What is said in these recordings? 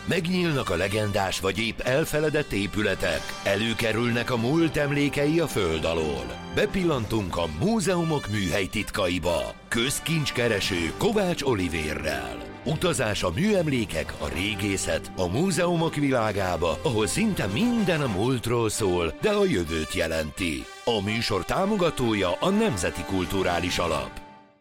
Megnyílnak a legendás vagy épp elfeledett épületek, előkerülnek a múlt emlékei a föld alól. Bepillantunk a múzeumok műhely titkaiba. Közkincskereső Kovács Olivérrel. Utazás a műemlékek, a régészet, a múzeumok világába, ahol szinte minden a múltról szól, de a jövőt jelenti. A műsor támogatója a Nemzeti Kulturális Alap.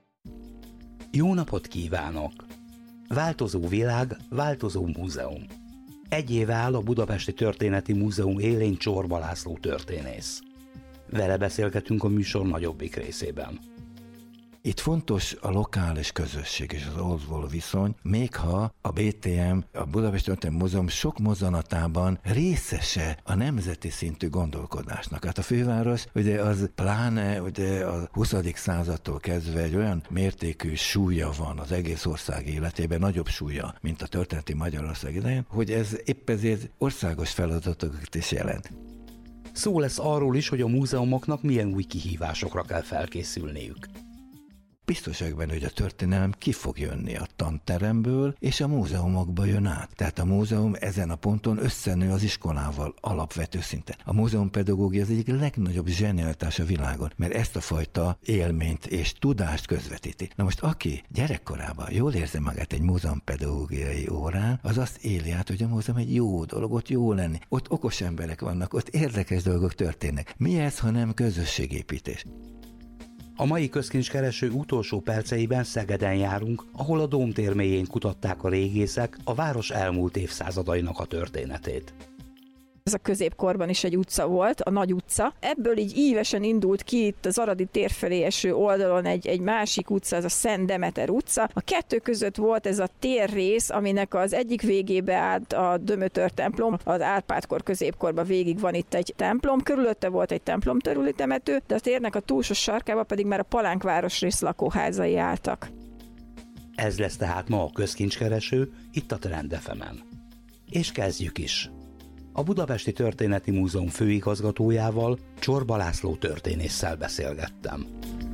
Jó napot kívánok! Változó világ, változó múzeum. Egy éve áll a Budapesti Történeti Múzeum élén Csorba László történész. Vele beszélgetünk a műsor nagyobbik részében. Itt fontos a lokális közösség és az ahhoz való viszony, még ha a BTM, a Budapesti Történeti Múzeum sok mozzanatában részese a nemzeti szintű gondolkodásnak. Hát a főváros ugye az pláne ugye a 20. századtól kezdve egy olyan mértékű súlya van az egész ország életében, nagyobb súlya, mint a történeti Magyarország idején, hogy ez épp ezért országos feladatokat is jelent. Szó lesz arról is, hogy a múzeumoknak milyen új kihívásokra kell felkészülniük. Biztos vagyok benne, hogy a történelem ki fog jönni a tanteremből, és a múzeumokba jön át. Tehát a múzeum ezen a ponton összenő az iskolával alapvető szinten. A múzeumpedagógia az egyik legnagyobb zsenialitás a világon, mert ezt a fajta élményt és tudást közvetíti. Na most aki gyerekkorában jól érzi magát egy múzeumpedagógiai órán, az azt éli át, hogy a múzeum egy jó dolog, ott jó lenni. Ott okos emberek vannak, ott érdekes dolgok történnek. Mi ez, ha nem közösségépítés? A mai közkincskereső utolsó perceiben Szegeden járunk, ahol a Dóm tér mélyén kutatták a régészek a város elmúlt évszázadainak a történetét. Ez a középkorban is egy utca volt, a Nagy utca. Ebből így ívesen indult ki itt az Aradi tér felé eső oldalon egy másik utca, ez a Szent Demeter utca. A kettő között volt ez a térrész, aminek az egyik végébe állt a Dömötör templom, az Árpád-kor középkorban végig van itt egy templom, körülötte volt egy templom körüli temető, de a térnek a túlsó sarkában pedig már a Palánk városrész lakóházai álltak. Ez lesz tehát ma a közkincskereső, itt a Trend FM-en. És kezdjük is! A Budapesti Történeti Múzeum főigazgatójával, Csorba László történésszel beszélgettem.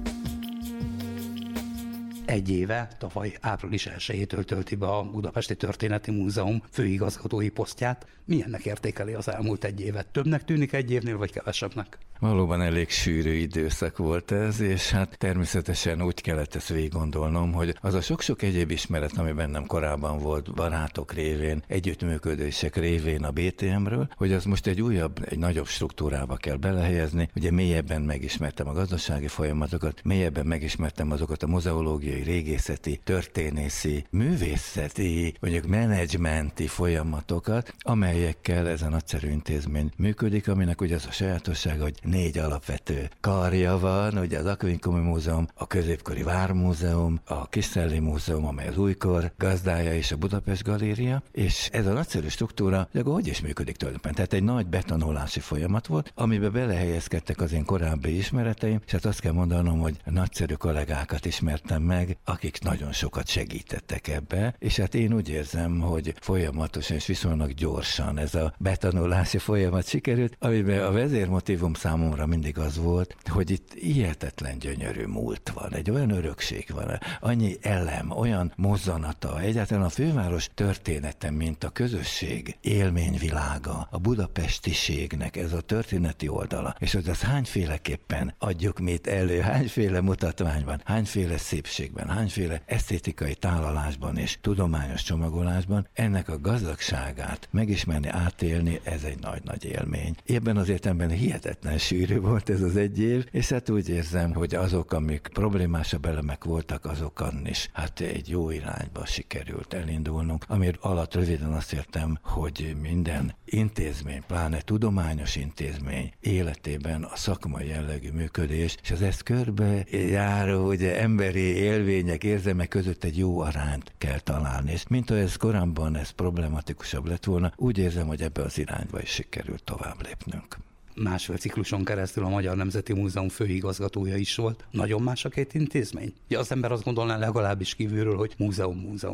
Egy éve, tavaly április 1-től tölti be a Budapesti Történeti Múzeum főigazgatói posztját. Milyennek értékeli az elmúlt egy évet? Többnek tűnik egy évnél, vagy kevesebbnek? Valóban elég sűrű időszak volt ez, és hát természetesen úgy kellett ezt végig gondolnom, hogy az a sok-sok egyéb ismeret, ami bennem korábban volt, barátok révén, együttműködések révén a BTM-ről, hogy az most egy újabb, egy nagyobb struktúrába kell belehelyezni. Ugye mélyebben megismertem a gazdasági folyamatokat, mélyebben megismertem azokat a muzeológiai, régészeti, történészi, művészeti, mondjuk menedzsmenti folyamatokat, amelyekkel ez a nagyszerű intézmény működik, aminek ugye az a sajátossága, hogy 4 alapvető karja van, ugye az Aquincumi Múzeum, a Középkori Vármúzeum, a Kisszelli Múzeum, amely az újkor gazdája, és a Budapest Galéria, és ez a nagyszerű struktúra, ugye hogy is működik tulajdonképpen. Tehát egy nagy betonolási folyamat volt, amiben belehelyezkedtek az én korábbi ismereteim, és hát azt kell mondanom, hogy nagyszerű kollégákat ismertem meg, akik nagyon sokat segítettek ebbe, és hát én úgy érzem, hogy folyamatosan és viszonylag gyorsan ez a betonolási folyamat sikerült, amiben a vezérmotívum számomra mindig az volt, hogy itt hihetetlen gyönyörű múlt van, egy olyan örökség van, annyi elem, olyan mozzanata, egyáltalán a főváros története, mint a közösség élményvilága, a budapestiségnek ez a történeti oldala, és hogy az hányféleképpen adjuk mit elő, hányféle mutatvány hányféle szépségben, hányféle esztétikai tálalásban és tudományos csomagolásban, ennek a gazdagságát megismerni, átélni, ez egy nagy-nagy élmény. Ebben az értelemben hihetetlen sűrű volt ez az egy év, és hát úgy érzem, hogy azok, amik problémásabb elemek voltak, azokon is hát egy jó irányba sikerült elindulnunk, amire alatt röviden azt értem, hogy minden intézmény, pláne tudományos intézmény életében a szakmai jellegű működés, és az ezt körbe járó, ugye emberi élmények, érzelmek között egy jó arányt kell találni, és mint ahogy ez korábban ez problematikusabb lett volna, úgy érzem, hogy ebbe az irányba is sikerült tovább lépnünk. Másfél cikluson keresztül a Magyar Nemzeti Múzeum főigazgatója is volt. Nagyon más a két intézmény? Ja, az ember azt gondolná legalábbis kívülről, hogy múzeum.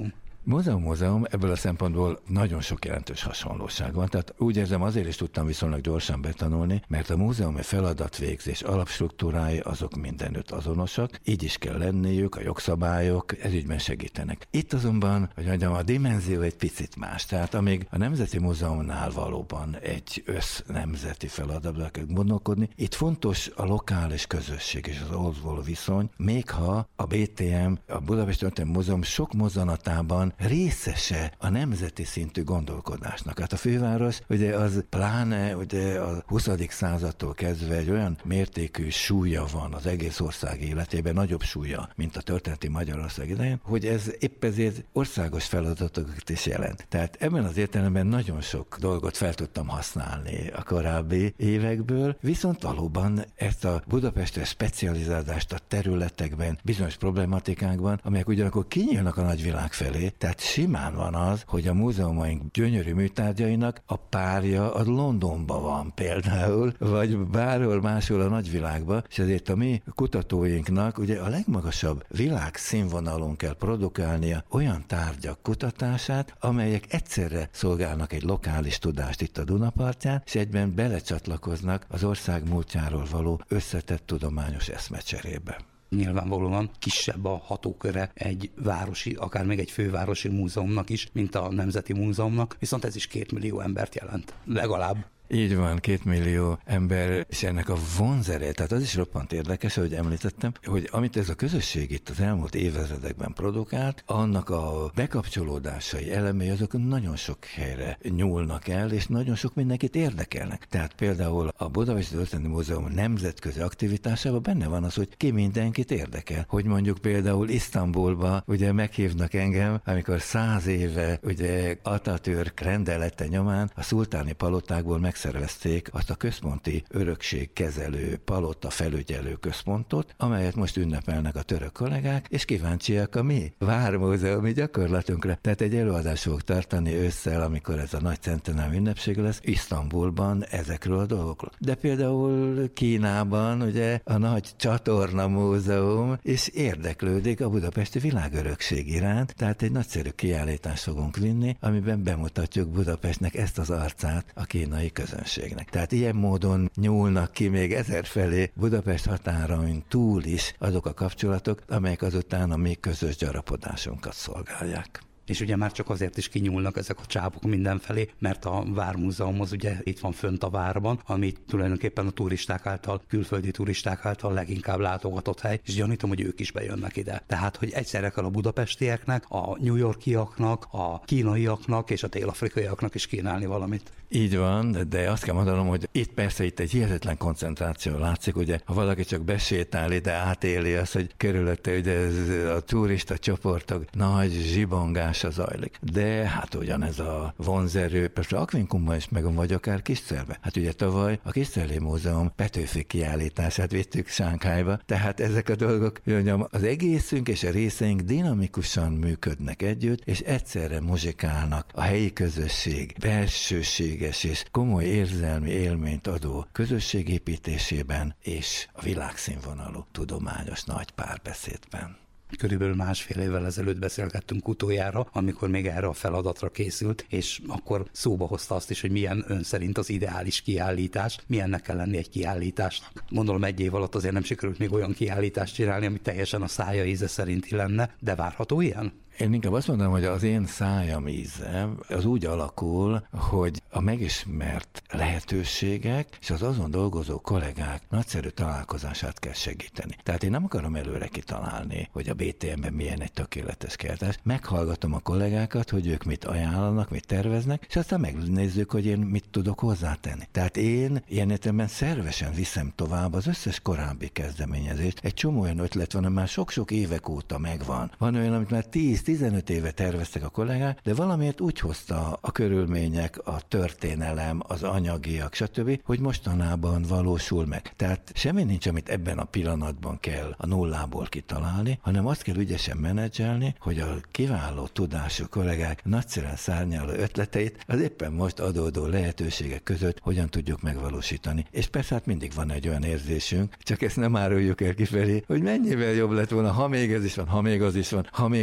Múzeum ebből a szempontból nagyon sok jelentős hasonlóság van. Tehát úgy érzem, azért is tudtam viszonylag gyorsan betanulni, mert a múzeumi feladatvégzés alapstruktúrái azok mindenütt azonosak, így is kell lenniük, a jogszabályok ezügyben segítenek. Itt azonban, hogy mondjam, a dimenzió egy picit más. Tehát amíg a Nemzeti Múzeumnál valóban egy össznemzeti feladatban kell gondolkodni, itt fontos a lokális közösség és az ahhoz való viszony, még ha a BTM, a Budapesti Történelmi Múzeum sok mozzanatában részese a nemzeti szintű gondolkodásnak. Hát a főváros ugye az pláne ugye a 20. századtól kezdve egy olyan mértékű súlya van az egész ország életében, nagyobb súlya, mint a történeti Magyarország idején, hogy ez épp ezért országos feladatokat is jelent. Tehát ebben az értelemben nagyon sok dolgot fel tudtam használni a korábbi évekből, viszont valóban ezt a budapesti specializálást a területekben, bizonyos problematikákban, amelyek ugyanakkor kinyílnak a nagyvilág felé, tehát simán van az, hogy a múzeumaink gyönyörű műtárgyainak a párja a Londonban van például, vagy bárhol máshol a nagyvilágban, és ezért a mi kutatóinknak ugye a legmagasabb világszínvonalon kell produkálnia olyan tárgyak kutatását, amelyek egyszerre szolgálnak egy lokális tudást itt a Dunapartján, és egyben belecsatlakoznak az ország múltjáról való összetett tudományos eszmecserébe. Nyilvánvalóan kisebb a hatóköre egy városi, akár még egy fővárosi múzeumnak is, mint a Nemzeti Múzeumnak, viszont ez is 2 millió embert jelent, legalább. Így van, 2 millió ember, és ennek a vonzere, tehát az is roppant érdekes, ahogy említettem, hogy amit ez a közösség itt az elmúlt évezredekben produkált, annak a bekapcsolódásai, elemei, azok nagyon sok helyre nyúlnak el, és nagyon sok mindenkit érdekelnek. Tehát például a Budapesti Történelmi Múzeum nemzetközi aktivitásában benne van az, hogy ki mindenkit érdekel. Hogy mondjuk például Isztambulba ugye meghívnak engem, amikor 100 éve ugye Atatürk rendelete nyomán a szultáni palotákból megszervezték azt a központi örökségkezelő palota felügyelő központot, amelyet most ünnepelnek a török kollégák, és kíváncsiak a mi vármúzeumi gyakorlatunkra. Tehát egy előadást fogok tartani ősszel, amikor ez a nagy centenárium ünnepség lesz, Isztambulban ezekről a dolgokról. De például Kínában ugye a nagy csatorna múzeum is érdeklődik a budapesti világörökség iránt, tehát egy nagyszerű kiállítást fogunk vinni, amiben bemutatjuk Budapestnek ezt az arcát a kínai közönségnek. Tehát ilyen módon nyúlnak ki még ezerfelé Budapest határain túl is azok a kapcsolatok, amelyek azután a mi közös gyarapodásunkat szolgálják. És ugye már csak azért is kinyúlnak ezek a csápok mindenfelé, mert a Vármúzeum az ugye itt van fönt a várban, ami tulajdonképpen a turisták által, külföldi turisták által leginkább látogatott hely, és gyanítom, hogy ők is bejönnek ide. Tehát, hogy egyszerre kell a budapestieknek, a New Yorkiaknak, a kínaiaknak és a dél-afrikaiaknak is kínálni valamit. Így van, de azt kell mondanom, hogy itt persze itt egy hihetetlen koncentráció látszik, ugye, ha valaki csak besétál ide, átéli azt, hogy körülötte ugye ez a turista csoportok nagy zsibongása zajlik. De hát ugyanez a vonzerő, persze Aquincumban is megvan, vagy akár Kiszerben. Hát ugye tavaly a Kiszerli Múzeum Petőfi kiállítását vittük Sánkhájba, tehát ezek a dolgok, mondjam, az egészünk és a részeink dinamikusan működnek együtt, és egyszerre muzsikálnak a helyi közösség belsőséges és komoly érzelmi élményt adó közösségépítésében és a világszínvonalú tudományos nagy párbeszédben. Körülbelül 1,5 évvel ezelőtt beszélgettünk utoljára, amikor még erre a feladatra készült, és akkor szóba hozta azt is, hogy milyen ön szerint az ideális kiállítás, milyennek kell lenni egy kiállításnak. Gondolom 1 év alatt azért nem sikerült még olyan kiállítást csinálni, ami teljesen a szája íze szerinti lenne, de várható ilyen? Én inkább azt mondom, hogy az én szájam íze az úgy alakul, hogy a megismert lehetőségek és az azon dolgozó kollégák nagyszerű találkozását kell segíteni. Tehát én nem akarom előre kitalálni, hogy a BTM-ben milyen egy tökéletes kiállítás. Meghallgatom a kollégákat, hogy ők mit ajánlanak, mit terveznek, és aztán megnézzük, hogy én mit tudok hozzátenni. Tehát én ilyen értelemben szervesen viszem tovább az összes korábbi kezdeményezést. Egy csomó olyan ötlet van, ami már sok-sok évek óta megvan. Van olyan, amit már 10-15 éve terveztek a kollégák, de valamiért úgy hozta a körülmények, a történelem, az anyagiak, stb., hogy mostanában valósul meg. Tehát semmi nincs, amit ebben a pillanatban kell a nullából kitalálni, hanem azt kell ügyesen menedzselni, hogy a kiváló tudású kollégák nagyszerűen szárnyaló ötleteit az éppen most adódó lehetőségek között hogyan tudjuk megvalósítani. És persze hát mindig van egy olyan érzésünk, csak ezt nem áruljuk el kifelé, hogy mennyivel jobb lett volna, ha még ez is van, ha még az is van, ha még amaz is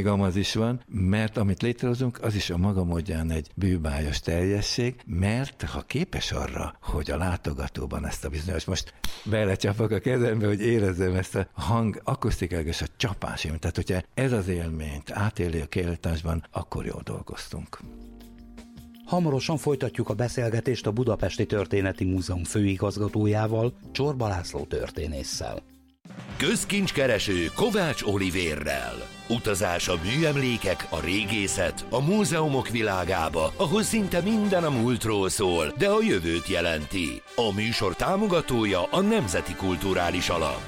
is van, mert amit létrehozunk, az is a maga módján egy bűbájos teljesség, mert ha képes arra, hogy a látogatóban ezt a bizonyos, most belecsapok a kezembe, hogy érezzem ezt a hang akusztikális a csapás élményt. Tehát, hogyha ez az élményt átéli a kiállításban, akkor jól dolgoztunk. Hamarosan folytatjuk a beszélgetést a Budapesti Történeti Múzeum főigazgatójával, Csorba László történésszel. Közkincskereső Kovács Olivérrel. Utazás a műemlékek, a régészet, a múzeumok világába, ahol szinte minden a múltról szól, de a jövőt jelenti. A műsor támogatója a Nemzeti Kulturális Alap.